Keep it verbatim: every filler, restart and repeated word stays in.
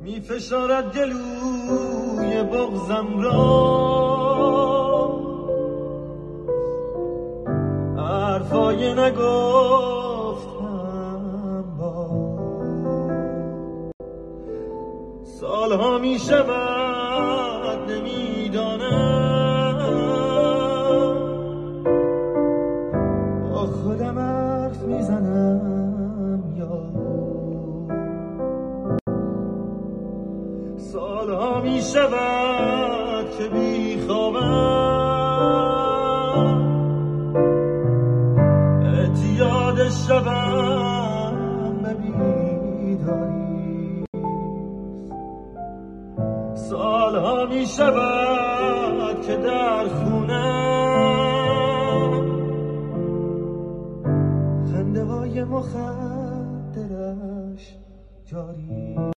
می فشارد گلوی بغزم را، حرفای نگفتم با سالها می شود نمیدانم، با خودم حرف میزنم یا سالها می شود که بی خوابم، اعتیاد شبم به بیداری، سالها می شود که در خونم خنده های مخدرش جاری.